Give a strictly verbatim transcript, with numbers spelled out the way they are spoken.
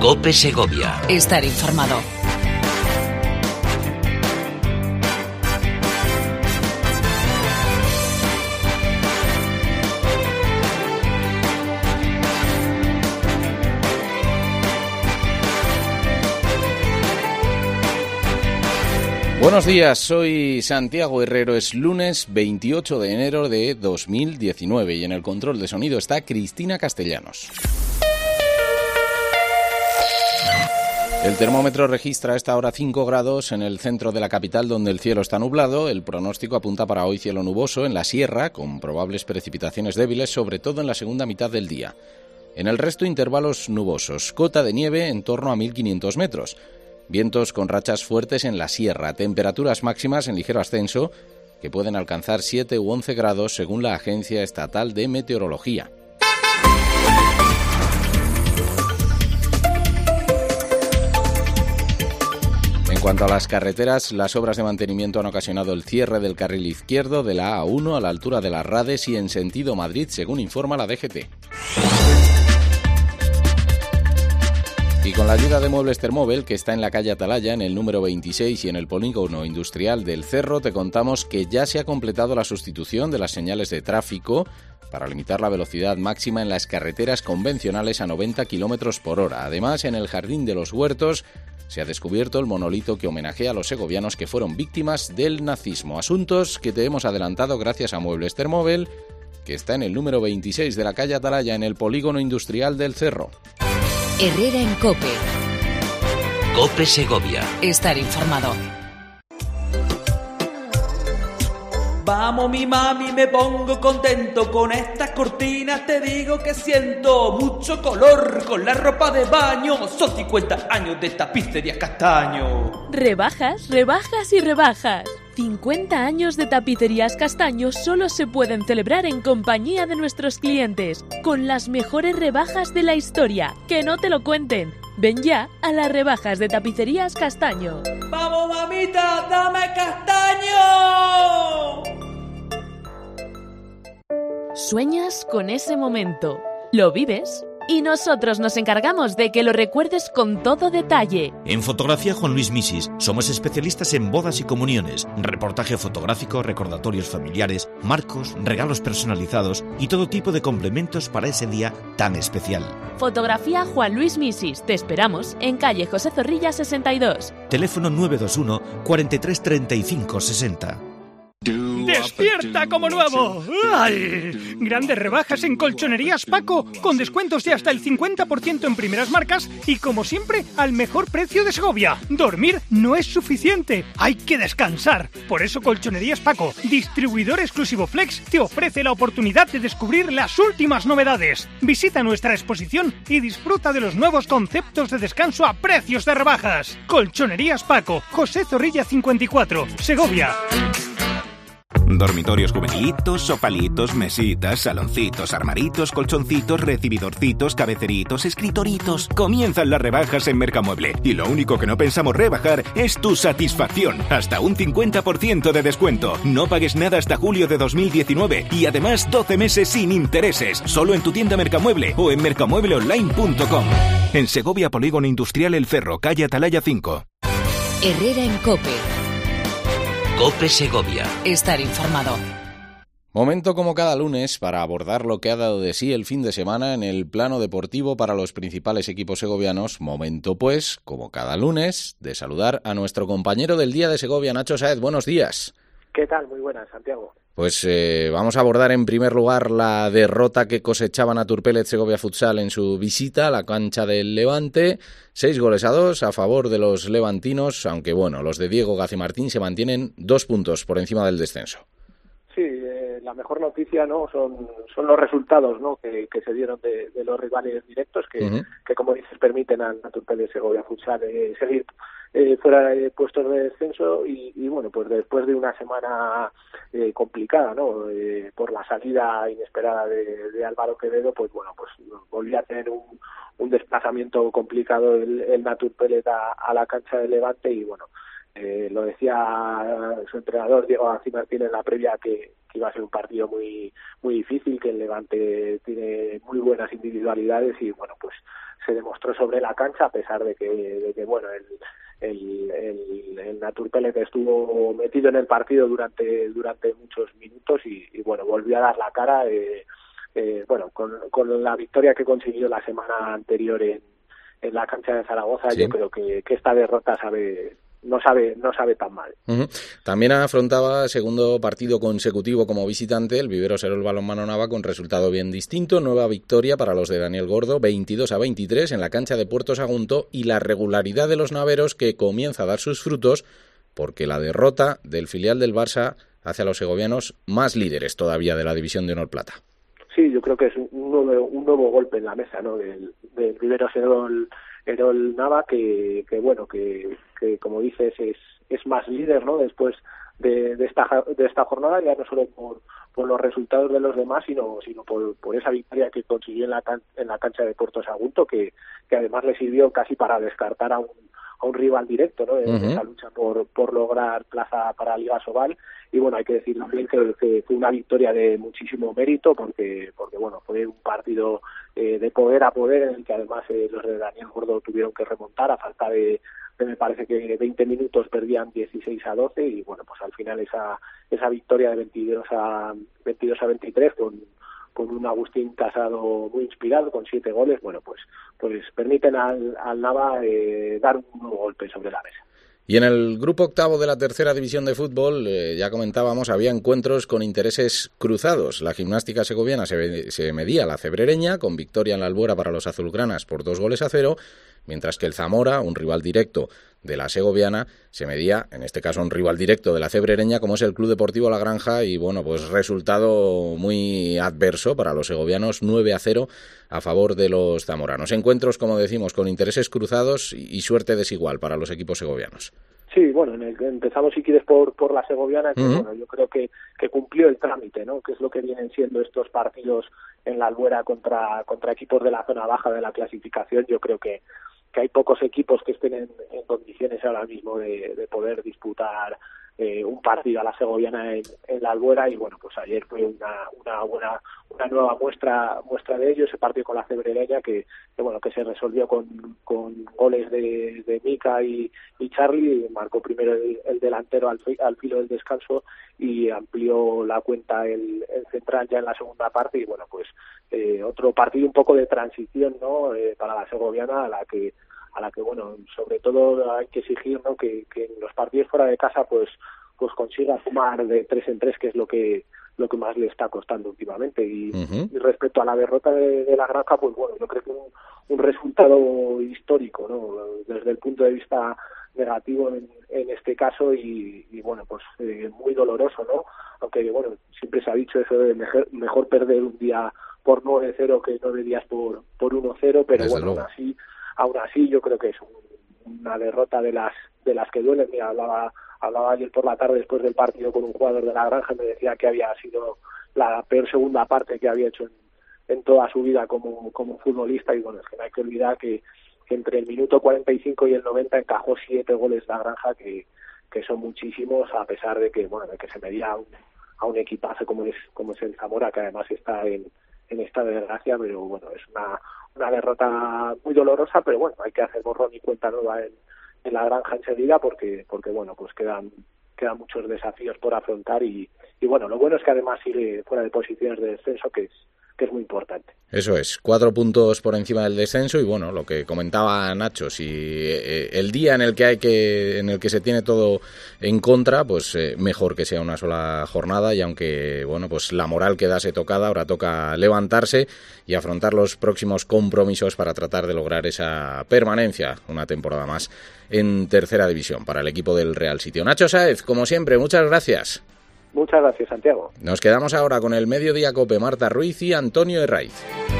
COPE Segovia. Estar informado. Buenos días, soy Santiago Herrero, es lunes veintiocho de enero de dos mil diecinueve y en el control de sonido está Cristina Castellanos. El termómetro registra a esta hora cinco grados en el centro de la capital, donde el cielo está nublado. El pronóstico apunta para hoy cielo nuboso en la sierra, con probables precipitaciones débiles, sobre todo en la segunda mitad del día. En el resto, intervalos nubosos, cota de nieve en torno a mil quinientos metros. Vientos con rachas fuertes en la sierra, temperaturas máximas en ligero ascenso que pueden alcanzar siete u once grados según la Agencia Estatal de Meteorología. En cuanto a las carreteras, las obras de mantenimiento han ocasionado el cierre del carril izquierdo de la A uno a la altura de las Rades y en sentido Madrid, según informa la D G T. Y con la ayuda de Muebles Termóvel, que está en la calle Atalaya, en el número veintiséis y en el polígono industrial del Cerro, te contamos que ya se ha completado la sustitución de las señales de tráfico para limitar la velocidad máxima en las carreteras convencionales a noventa kilómetros por hora. Además, en el Jardín de los Huertos se ha descubierto el monolito que homenajea a los segovianos que fueron víctimas del nazismo. Asuntos que te hemos adelantado gracias a Muebles Termóvel, que está en el número veintiséis de la calle Atalaya, en el polígono industrial del Cerro. Herrera en COPE. COPE Segovia. Estar informado. Vamos mi mami, me pongo contento con estas cortinas, te digo que siento mucho color con la ropa de baño, son cincuenta años de tapicerías Castaño. Rebajas, rebajas y rebajas. cincuenta años de tapicerías Castaño solo se pueden celebrar en compañía de nuestros clientes, con las mejores rebajas de la historia. Que no te lo cuenten. Ven ya a las rebajas de tapicerías Castaño. ¡Vamos mamita, dame castaño! Sueñas con ese momento, lo vives y nosotros nos encargamos de que lo recuerdes con todo detalle. En Fotografía Juan Luis Misis somos especialistas en bodas y comuniones, reportaje fotográfico, recordatorios familiares, marcos, regalos personalizados y todo tipo de complementos para ese día tan especial. Fotografía Juan Luis Misis, te esperamos en calle José Zorrilla sesenta y dos. Teléfono nueve dos uno, cuarenta y tres, treinta y cinco, sesenta. ¡Despierta como nuevo! ¡Ay! Grandes rebajas en Colchonerías Paco, con descuentos de hasta el cincuenta por ciento en primeras marcas y, como siempre, al mejor precio de Segovia. Dormir no es suficiente, hay que descansar. Por eso Colchonerías Paco, distribuidor exclusivo Flex, te ofrece la oportunidad de descubrir las últimas novedades. Visita nuestra exposición y disfruta de los nuevos conceptos de descanso a precios de rebajas. Colchonerías Paco, José Zorrilla cincuenta y cuatro, Segovia. Dormitorios juvenilitos, sofalitos, mesitas, saloncitos, armaritos, colchoncitos, recibidorcitos, cabeceritos, escritoritos. Comienzan las rebajas en Mercamueble y lo único que no pensamos rebajar es tu satisfacción. Hasta un cincuenta por ciento de descuento. No pagues nada hasta julio de dos mil diecinueve y además doce meses sin intereses. Solo en tu tienda Mercamueble o en mercamueble online punto com. En Segovia, Polígono Industrial El Cerro, calle Atalaya cinco. Herrera en COPE. COPE Segovia. Estar informado. Momento como cada lunes para abordar lo que ha dado de sí el fin de semana en el plano deportivo para los principales equipos segovianos. Momento, pues, como cada lunes, de saludar a nuestro compañero del Día de Segovia, Nacho Sáez. Buenos días. ¿Qué tal? Muy buenas, Santiago. Pues eh, vamos a abordar en primer lugar la derrota que cosechaba Naturpellet Segovia Futsal en su visita a la cancha del Levante. Seis goles a dos a favor de los levantinos, aunque bueno, los de Diego Gacimartín se mantienen dos puntos por encima del descenso. Sí, eh, la mejor noticia no son son los resultados, ¿no?, que, que se dieron de, de los rivales directos, que, uh-huh. que como dices permiten al Naturpellet Segovia Futsal eh, seguir eh, fuera de puestos de descenso y, y bueno, pues después de una semana eh, complicada, ¿no?, eh, por la salida inesperada de, de Álvaro Quevedo, pues bueno, pues volvió a tener un, un desplazamiento complicado el, el Naturpellet a, a la cancha de Levante y bueno, Eh, lo decía su entrenador Diego García Martínez en la previa que, que iba a ser un partido muy muy difícil, que el Levante tiene muy buenas individualidades y bueno, pues se demostró sobre la cancha, a pesar de que, de que bueno, el el, el, el Naturpelec estuvo metido en el partido durante durante muchos minutos y, y bueno, volvió a dar la cara, eh, eh, bueno, con, con la victoria que consiguió la semana anterior en, en la cancha de Zaragoza, sí. Yo creo que, que esta derrota sabe no sabe no sabe tan mal. Uh-huh. También afrontaba segundo partido consecutivo como visitante el Vivero Serol Balonmano Nava con resultado bien distinto, nueva victoria para los de Daniel Gordo, veintidós a veintitrés en la cancha de Puerto Sagunto, y la regularidad de los naveros que comienza a dar sus frutos porque la derrota del filial del Barça hace a los segovianos más líderes todavía de la división de honor plata. Sí, yo creo que es un nuevo, un nuevo golpe en la mesa, ¿no? Del, del Vivero Serol Erol Nava, que, que bueno, que, que como dices es, es más líder, ¿no? Después de, de esta de esta jornada, ya no solo por, por los resultados de los demás, sino sino por, por esa victoria que consiguió en la can, en la cancha de Puerto Sagunto, que, que además le sirvió casi para descartar a un a un rival directo, ¿no? En uh-huh. esa lucha por por lograr plaza para Liga Sobal. Y bueno, hay que decir también que, que fue una victoria de muchísimo mérito, porque porque bueno, fue un partido eh, de poder a poder, en el que además eh, los de Daniel Gordo tuvieron que remontar a falta de, de me parece que veinte minutos, perdían dieciséis a doce, y bueno, pues al final esa esa victoria de veintidós a veintitrés con con un Agustín Casado muy inspirado, con siete goles, bueno, pues pues permiten al, al Nava eh, dar un nuevo golpe sobre la mesa. Y en el grupo octavo de la tercera división de fútbol, eh, ya comentábamos, había encuentros con intereses cruzados. La Gimnástica Segoviana se, se medía a la Cebrereña, con victoria en la Albuera para los azulgranas por dos goles a cero, mientras que el Zamora, un rival directo de la Segoviana, se medía, en este caso un rival directo de la Cebrereña, como es el Club Deportivo La Granja, y bueno, pues resultado muy adverso para los segovianos, nueve a cero a favor de los zamoranos. Encuentros, como decimos, con intereses cruzados y suerte desigual para los equipos segovianos. Sí, bueno, en el, empezamos si quieres por por la segoviana, que uh-huh. bueno, yo creo que, que cumplió el trámite, ¿no? Que es lo que vienen siendo estos partidos en la Albuera contra contra equipos de la zona baja de la clasificación. Yo creo que que hay pocos equipos que estén en, en condiciones ahora mismo de, de poder disputar eh, un partido a la segoviana en, en la Albuera, y bueno, pues ayer fue una una buena una nueva muestra muestra de ello, ese partido con la Cebrereña que, que bueno, que se resolvió con, con goles de, de Mika y, y Charlie. Marcó primero el, el delantero al, al filo del descanso y amplió la cuenta el, el central ya en la segunda parte, y bueno, pues eh, otro partido un poco de transición, ¿no? Eh, para la segoviana, a la que a la que bueno, sobre todo hay que exigir, ¿no? que, que en los partidos fuera de casa pues pues consiga sumar de tres en tres, que es lo que lo que más le está costando últimamente. Y, uh-huh. y respecto a la derrota de, de la Granja, pues bueno, yo creo que un, un resultado histórico, ¿no? Desde el punto de vista negativo en, en este caso, y, y bueno, pues eh, muy doloroso, ¿no? Aunque bueno, siempre se ha dicho eso de mejor, mejor perder un día por nueve cero que nueve días por por uno cero, pero Desde bueno, aún así aún así yo creo que es un, una derrota de las de las que duelen. Mira, hablaba hablaba ayer por la tarde después del partido con un jugador de la Granja, y me decía que había sido la peor segunda parte que había hecho en, en toda su vida como como futbolista. Y bueno, es que no hay que olvidar que, que entre el minuto cuarenta y cinco y el noventa encajó siete goles la Granja, que que son muchísimos, a pesar de que bueno, de que se medía a un, a un equipazo como es como es el Zamora, que además está en en esta desgracia. Pero bueno, es una una derrota muy dolorosa, pero bueno, hay que hacer borrón y cuenta nueva en, en la Granja enseguida, porque porque bueno, pues quedan quedan muchos desafíos por afrontar, y, y bueno, lo bueno es que además sigue fuera de posiciones de descenso, que es que es muy importante. Eso es, cuatro puntos por encima del descenso, y bueno, lo que comentaba Nacho, si eh, el día en el que hay que en el que se tiene todo en contra, pues eh, mejor que sea una sola jornada, y aunque bueno, pues la moral quedase tocada, ahora toca levantarse y afrontar los próximos compromisos para tratar de lograr esa permanencia una temporada más en tercera división para el equipo del Real Sitio. Nacho Sáez, como siempre, muchas gracias. Muchas gracias, Santiago. Nos quedamos ahora con el Mediodía Cope, Marta Ruiz y Antonio Herraiz.